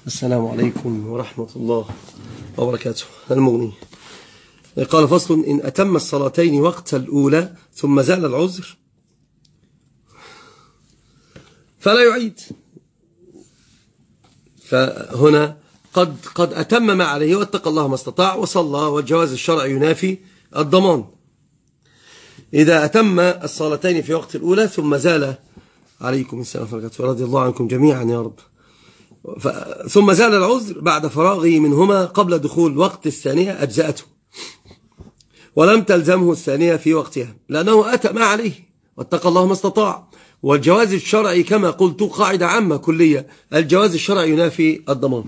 السلام عليكم ورحمة الله وبركاته. المغني قال: فصل: إن أتم الصلاتين وقت الأولى ثم زال العذر فلا يعيد. فهنا قد أتم ما عليه واتقى الله ما استطاع وصلى، والجواز الشرعي ينافي الضمان. إذا أتم الصلاتين في وقت الأولى ثم زال عليكم السلام وبركاته، رضي الله عنكم جميعا يا رب، ثم زال العذر بعد فراغه منهما قبل دخول وقت الثانية أجزأته، ولم تلزمه الثانية في وقتها لأنه أتى ما عليه واتقى الله ما استطاع. والجواز الشرعي كما قلت قاعدة عامة كلية: الجواز الشرعي ينافي الضمان.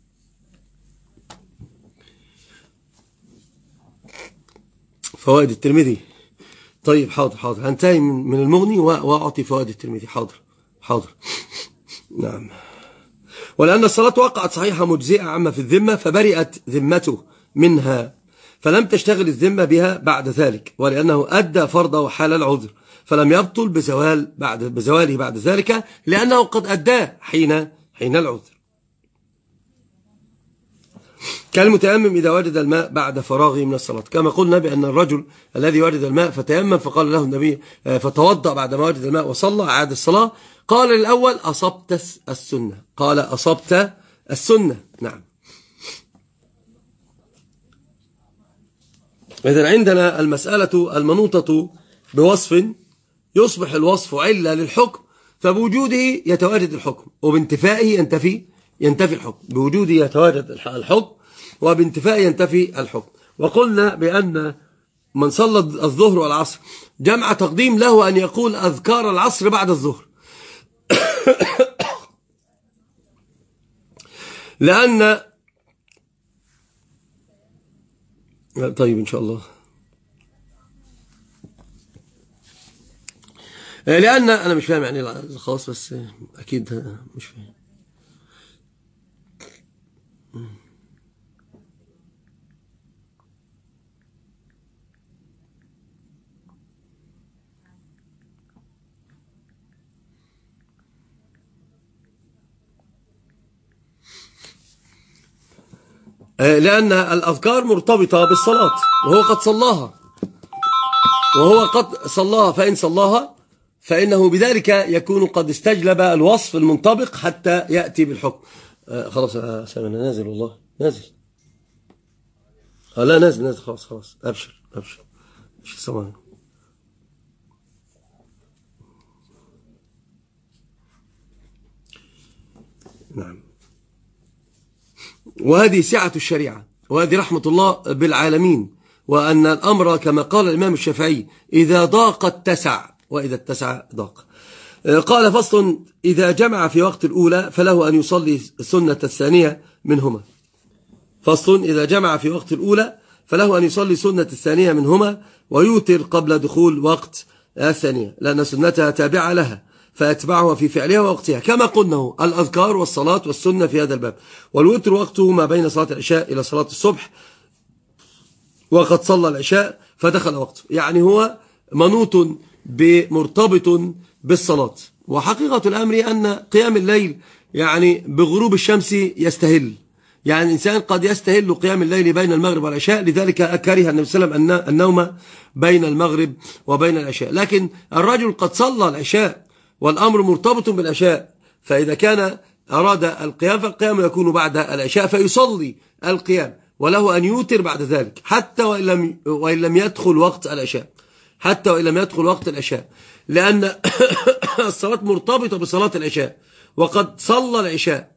فوائد الترمذي. طيب حاضر هنتهي من المغني وأعطي فوائد الترمذي. حاضر. نعم. ولأن الصلاة وقعت صحيحة مجزئة عامة في الذمة فبرئت ذمته منها، فلم تشتغل الذمة بها بعد ذلك، ولأنه أدى فرضه حال العذر فلم يبطل بزواله بعد ذلك، لأنه قد أداه حين العذر. كالمتيمم إذا وجد الماء بعد فراغه من الصلاة، كما قلنا بأن الرجل الذي وجد الماء فتيمم فقال له النبي فتوضأ بعدما وجد الماء وصلى عاد الصلاة، قال الأول: أصبت السنة. قال: أصبت السنة. نعم. إذن عندنا المسألة المنوطة بوصف يصبح الوصف علة للحكم، فبوجوده يتواجد الحكم وبانتفائه ينتفي الحكم. بوجوده يتواجد الحكم وبانتفائه ينتفي الحكم. وقلنا بأن من صلى الظهر والعصر جمع تقديم له أن يقول أذكار العصر بعد الظهر لأن طيب إن شاء الله، لأن أنا مش فاهم يعني الخاص، بس أكيد مش فاهم. لأن الأذكار مرتبطة بالصلاة وهو قد صلاها فإن صلاها فإنه بذلك يكون قد استجلب الوصف المنطبق حتى يأتي بالحكم. خلاص يا سامي، نازل والله نازل. لا نازل خلاص أبشر مش سامعني. نعم. وهذه سعة الشريعة، وهذه رحمة الله بالعالمين، وأن الأمر كما قال الإمام الشافعي: إذا ضاق اتسع، وإذا اتسع ضاق. قال: فصل: إذا جمع في وقت الأولى فله أن يصلي السنة الثانية منهما. فصل: إذا جمع في وقت الأولى فله أن يصلي سنة الثانية منهما ويوتر قبل دخول وقت الثانية، لأن سنتها تابعة لها فيتبعها في فعلها ووقتها، كما قلنا الأذكار والصلاة والسنة في هذا الباب. والوتر وقته ما بين صلاة العشاء إلى صلاة الصبح، وقد صلى العشاء فدخل وقته، يعني هو منوط مرتبط بالصلاة. وحقيقة الأمر أن قيام الليل يعني بغروب الشمس يستهل، يعني الإنسان قد يستهل قيام الليل بين المغرب والعشاء، لذلك كره النبي صلى الله عليه وسلم النوم بين المغرب وبين العشاء. لكن الرجل قد صلى العشاء والأمر مرتبط بالعشاء، فإذا كان أراد القيام فالقيام يكون بعد العشاء فيصلي القيام، وله أن يوتر بعد ذلك حتى وإن لم يدخل وقت العشاء، لأن الصلاة مرتبطة بصلاة العشاء وقد صلى العشاء.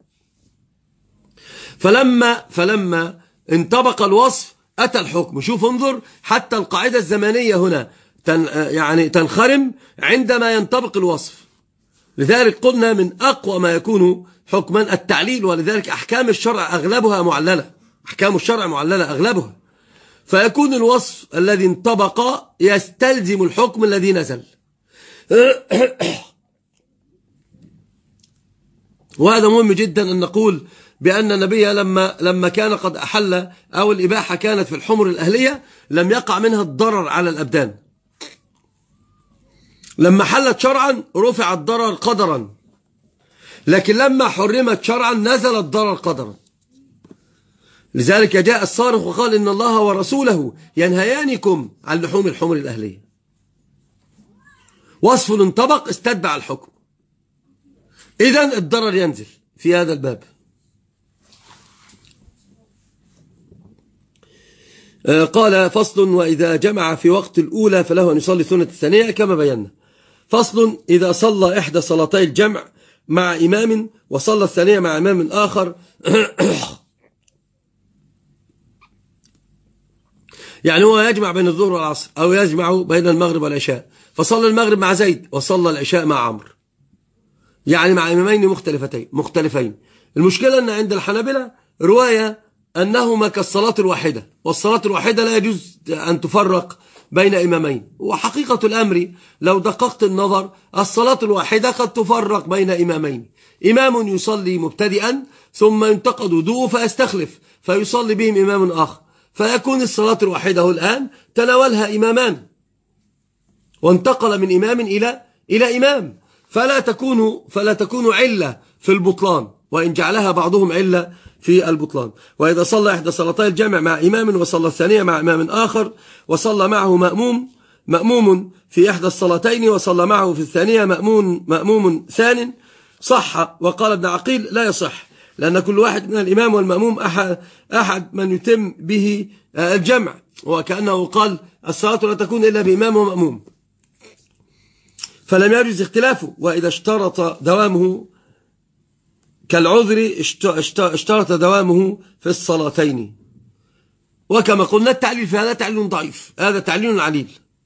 فلما انطبق الوصف أتى الحكم. شوف انظر، حتى القاعدة الزمنية هنا يعني تنخرم عندما ينطبق الوصف. لذلك قلنا من أقوى ما يكون حكما التعليل، ولذلك أحكام الشرع أغلبها معللة، أغلبها، فيكون الوصف الذي انطبق يستلزم الحكم الذي نزل. وهذا مهم جدا أن نقول بأن النبي لما كان قد أحل أو الإباحة كانت في الحمر الأهلية لم يقع منها الضرر على الأبدان. لما حلت شرعا رفع الضرر قدرا، لكن لما حرمت شرعا نزل الضرر قدرا. لذلك جاء الصارخ وقال إن الله ورسوله ينهيانكم عن لحوم الحمر الأهلية. وصف انطبق استتبع الحكم، إذن الضرر ينزل في هذا الباب. قال فصل: وإذا جمع في وقت الأولى فله أن يصلي سنة الثانية كما بينا. فصل: إذا صلى إحدى صلاتي الجمع مع إمام وصلى الثانية مع إمام آخر يعني هو يجمع بين الظهر والعصر أو يجمع بين المغرب والعشاء، فصلى المغرب مع زيد وصلى العشاء مع عمرو، يعني مع إمامين مختلفين. المشكلة أن عند الحنابلة رواية أنهما كالصلاة الواحدة، والصلاة الواحدة لا يجوز أن تفرق بين إمامين. وحقيقة الأمر لو دققت النظر الصلاة الواحدة قد تفرق بين إمامين، إمام يصلي مبتدئا ثم ينتقد وضوءه فيستخلف فيصلي بهم إمام آخر، فيكون الصلاة الواحدة الآن تناولها إمامان وانتقل من إمام إلى إمام، فلا تكون علة في البطلان، وإن جعلها بعضهم علة في البطلان. وإذا صلى إحدى صلاتي الجمع مع إمام وصلى الثانية مع إمام آخر وصلى معه مأموم في إحدى الصلاتين وصلى معه في الثانية مأموم ثان صح. وقال ابن عقيل لا يصح، لأن كل واحد من الإمام والمأموم أحد من يتم به الجمع، وكأنه قال الصلاة لا تكون إلا بإمام ومأموم، فلم يجوز اختلافه. وإذا اشترط دوامه كالعذر اشترط دوامه في الصلاتين. وكما قلنا التعليل في هذا تعليل ضعيف، هذا تعليل عليل.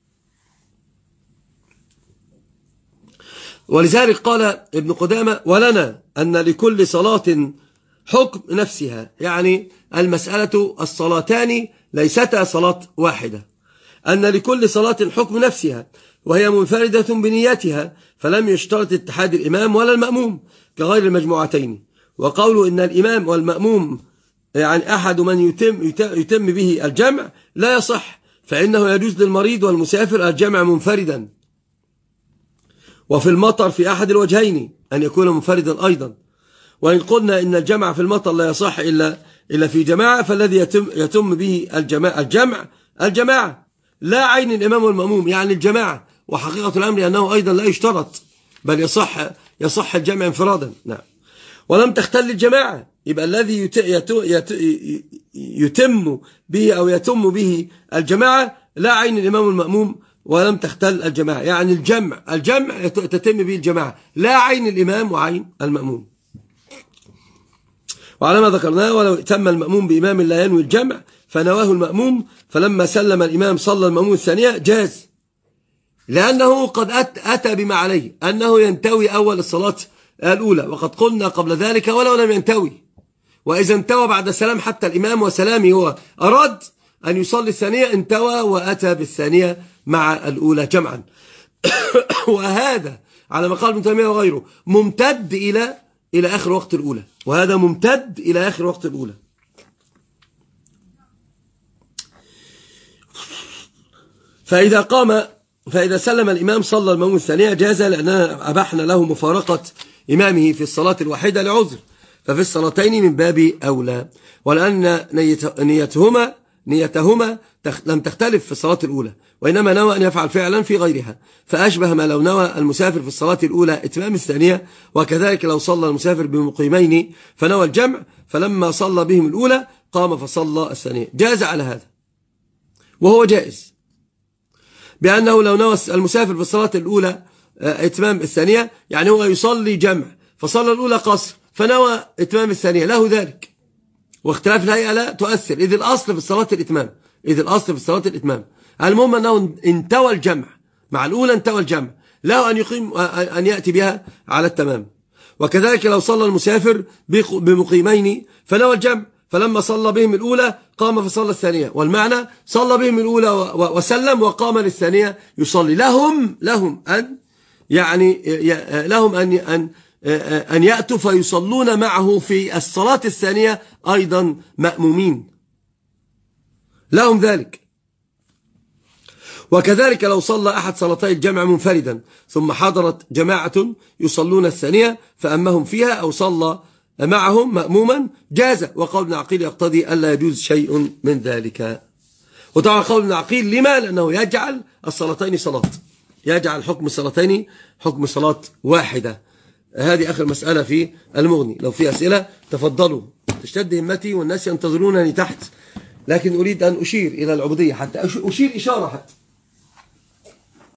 ولذلك قال ابن قدامة: ولنا أن لكل صلاة حكم نفسها، يعني المسألة الصلاتان ليستا صلاة واحدة، أن لكل صلاة حكم نفسها وهي منفردة بنيتها، فلم يشترط اتحاد الإمام ولا المأموم كغير المجموعتين. وقوله إن الإمام والمأموم يعني أحد من يتم به الجمع لا يصح، فإنه يجوز للمريض والمسافر الجمع منفردا، وفي المطر في أحد الوجهين أن يكون منفردا أيضا. وإن قلنا إن الجمع في المطر لا يصح إلا في جماعة، فالذي يتم به الجماعة لا عين الإمام والمأموم، يعني الجماعة. وحقيقة الأمر أنه أيضا لا يشترط، بل يصح الجمع انفرادا. نعم. ولم تختل الجماعة، يبقى الذي يتم به أو يتم به الجماعة لا عين الإمام والمأموم ولم تختل الجماعة، يعني الجمع تتم به الجماعة لا عين الإمام وعين المأموم. وعلى ما ذكرناه: ولو اتم المأموم بإمام لا ينوي الجمع فنواه المأموم، فلما سلم الإمام صلى المأموم الثانية جاز، لأنه قد أتى بما عليه أنه ينتوي أول الصلاة الأولى، وقد قلنا قبل ذلك ولو لم ينتوي، وإذا انتوى بعد السلام حتى الإمام وسلامه هو أراد أن يصلي الثانية انتوى وأتى بالثانية مع الأولى جمعا. وهذا على ما قال ابن تيمية وغيره ممتد إلى آخر وقت الأولى، وهذا ممتد إلى آخر وقت الأولى. فإذا سلم الإمام صلى المأموم الثانية جاز، لأننا أبحنا له مفارقة إمامه في الصلاة الواحدة لعذر، ففي الصلاتين من باب أولى. ولأن نيتهما لم تختلف في الصلاة الأولى، وإنما نوى أن يفعل فعلا في غيرها، فأشبه ما لو نوى المسافر في الصلاة الأولى إتمام الثانية. وكذلك لو صلى المسافر بمقيمين فنوى الجمع، فلما صلى بهم الأولى قام فصلى الثانية، جاز على هذا، وهو جائز، بأنه لو نوى المسافر في الصلاة الأولى إتمام الثانية، يعني هو يصلي جمع فصلى الأولى قصر فنوى إتمام الثانية، له ذلك. واختلاف الهيئة لا تؤثر، إذ الأصل في الصلاة الإتمام. المهم أنه انتوى الجمع مع الأولى، انتوى الجمع، له أن يأتي بها على التمام. وكذلك لو صلى المسافر بمقيمين فنوى الجمع، فلما صلى بهم الأولى قام فصلى الثانية، والمعنى صلى بهم الأولى وسلم وقام للثانية يصلي. لهم أن يأتوا فيصلون معه في الصلاة الثانية أيضا مأمومين، لهم ذلك. وكذلك لو صلى أحد صلاتي الجمع منفردا ثم حضرت جماعة يصلون الثانية فأمهم فيها أو صلى معهم مأموما جاز، وقول ابن عقيل يقتضي ألا يجوز شيء من ذلك. وطبعا قول ابن عقيل لما؟ لأنه يجعل الصلاتين صلاة، يجعل حكم الصلاتين حكم صلاة واحدة. هذه آخر مسألة في المغني. لو في أسئلة تفضلوا، تشتد همتي والناس ينتظرونني تحت، لكن أريد أن أشير إلى العبودية، حتى أشير إشارة حتى